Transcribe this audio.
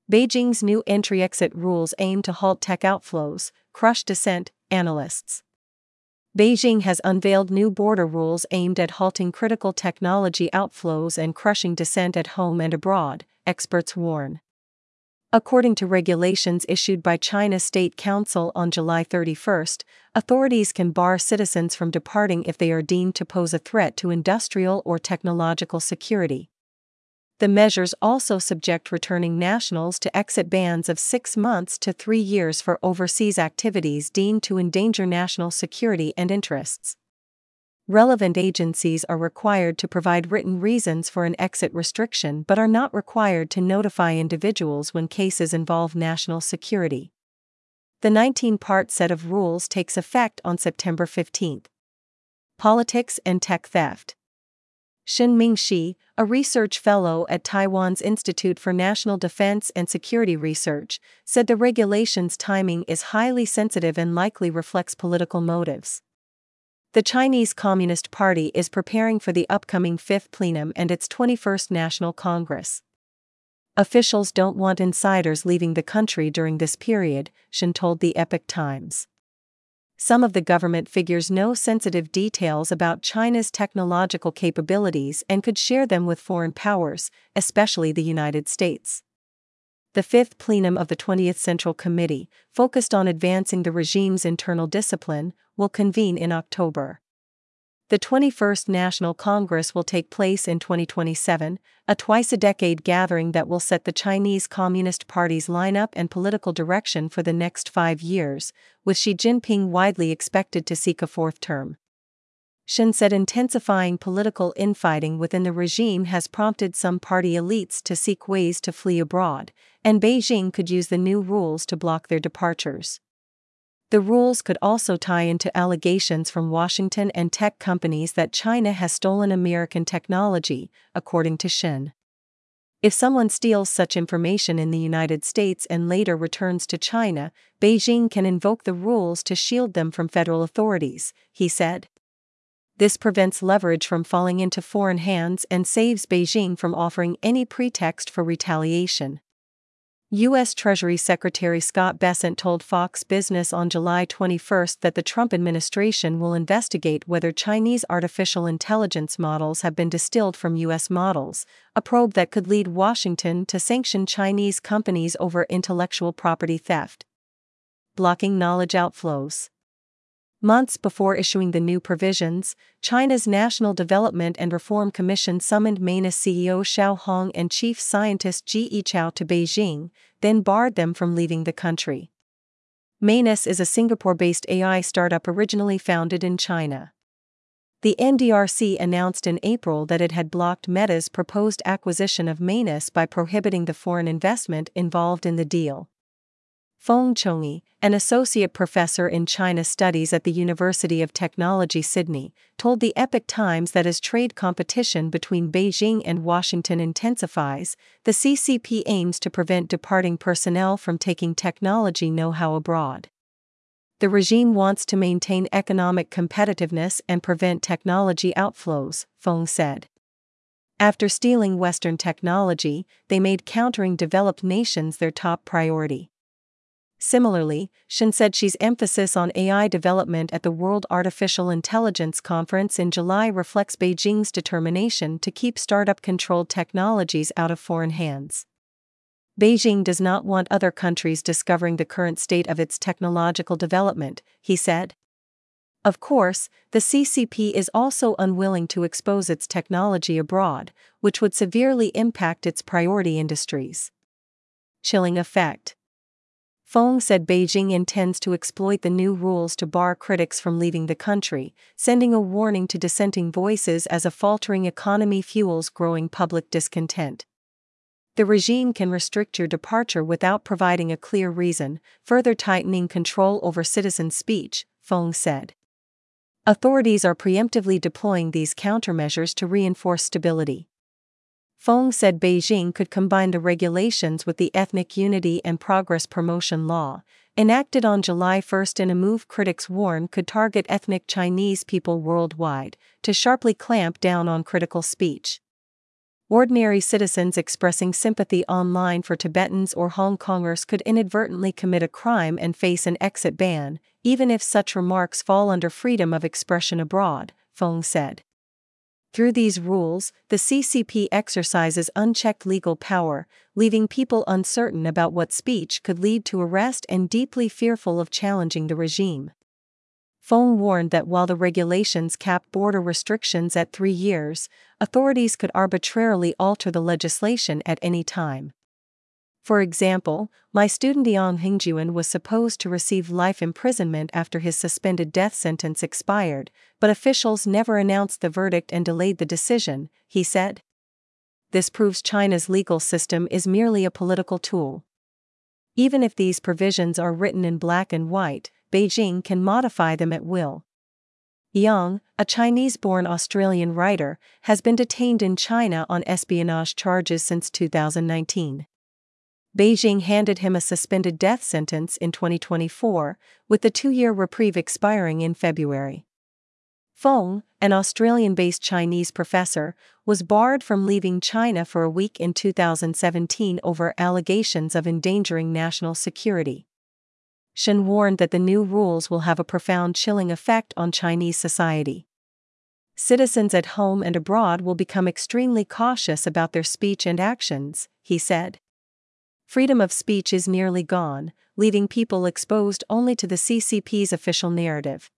Beijing's new entry-exit rules aim to halt tech outflows, crush dissent, analysts. Beijing has unveiled new border rules aimed at halting critical technology outflows and crushing dissent at home and abroad, experts warn. According to regulations issued by China's State Council on July 31, authorities can bar citizens from departing if they are deemed to pose a threat to industrial or technological security. The measures also subject returning nationals to exit bans of 6 months to 3 years for overseas activities deemed to endanger national security and interests. Relevant agencies are required to provide written reasons for an exit restriction but are not required to notify individuals when cases involve national security. The 19-part set of rules takes effect on September 15. Politics and Tech Theft. Shen Mingxi, a research fellow at Taiwan's Institute for National Defense and Security Research, said the regulation's timing is highly sensitive and likely reflects political motives. The Chinese Communist Party is preparing for the upcoming 5th plenum and its 21st National Congress. Officials don't want insiders leaving the country during this period, Shen told the Epoch Times. Some of the government figures know sensitive details about China's technological capabilities and could share them with foreign powers, especially the United States. The 5th plenum of the 20th Central Committee, focused on advancing the regime's internal discipline, will convene in October. The 21st National Congress will take place in 2027, a twice-a-decade gathering that will set the Chinese Communist Party's lineup and political direction for the next 5 years, with Xi Jinping widely expected to seek a 4th term. Shen said intensifying political infighting within the regime has prompted some party elites to seek ways to flee abroad, and Beijing could use the new rules to block their departures. The rules could also tie into allegations from Washington and tech companies that China has stolen American technology, according to Shen. If someone steals such information in the United States and later returns to China, Beijing can invoke the rules to shield them from federal authorities, he said. This prevents leverage from falling into foreign hands and saves Beijing from offering any pretext for retaliation. U.S. Treasury Secretary Scott Bessent told Fox Business on July 21 that the Trump administration will investigate whether Chinese artificial intelligence models have been distilled from U.S. models, a probe that could lead Washington to sanction Chinese companies over intellectual property theft. Blocking knowledge outflows. Months before issuing the new provisions, China's National Development and Reform Commission summoned Mainis CEO Xiao Hong and Chief Scientist Ji Yichao to Beijing, then barred them from leaving the country. Mainis is a Singapore-based AI startup originally founded in China. The NDRC announced in April that it had blocked Meta's proposed acquisition of Mainis by prohibiting the foreign investment involved in the deal. Feng Chongyi, an associate professor in China studies at the University of Technology Sydney, told the Epoch Times that as trade competition between Beijing and Washington intensifies, the CCP aims to prevent departing personnel from taking technology know-how abroad. The regime wants to maintain economic competitiveness and prevent technology outflows, Feng said. After stealing Western technology, they made countering developed nations their top priority. Similarly, Shen said Xi's emphasis on AI development at the World Artificial Intelligence Conference in July reflects Beijing's determination to keep startup-controlled technologies out of foreign hands. Beijing does not want other countries discovering the current state of its technological development, he said. Of course, the CCP is also unwilling to expose its technology abroad, which would severely impact its priority industries. Chilling effect. Feng said Beijing intends to exploit the new rules to bar critics from leaving the country, sending a warning to dissenting voices as a faltering economy fuels growing public discontent. The regime can restrict your departure without providing a clear reason, further tightening control over citizen speech, Feng said. Authorities are preemptively deploying these countermeasures to reinforce stability. Feng said Beijing could combine the regulations with the Ethnic Unity and Progress Promotion Law, enacted on July 1 in a move critics warn could target ethnic Chinese people worldwide, to sharply clamp down on critical speech. Ordinary citizens expressing sympathy online for Tibetans or Hong Kongers could inadvertently commit a crime and face an exit ban, even if such remarks fall under freedom of expression abroad, Fong said. Through these rules, the CCP exercises unchecked legal power, leaving people uncertain about what speech could lead to arrest and deeply fearful of challenging the regime. Fong warned that while the regulations cap border restrictions at 3 years, authorities could arbitrarily alter the legislation at any time. For example, my student Yang Hingjuan was supposed to receive life imprisonment after his suspended death sentence expired, but officials never announced the verdict and delayed the decision, he said. This proves China's legal system is merely a political tool. Even if these provisions are written in black and white, Beijing can modify them at will. Yang, a Chinese-born Australian writer, has been detained in China on espionage charges since 2019. Beijing handed him a suspended death sentence in 2024, with the 2-year reprieve expiring in February. Fong, an Australian-based Chinese professor, was barred from leaving China for a week in 2017 over allegations of endangering national security. Shen warned that the new rules will have a profound chilling effect on Chinese society. Citizens at home and abroad will become extremely cautious about their speech and actions, he said. Freedom of speech is nearly gone, leaving people exposed only to the CCP's official narrative.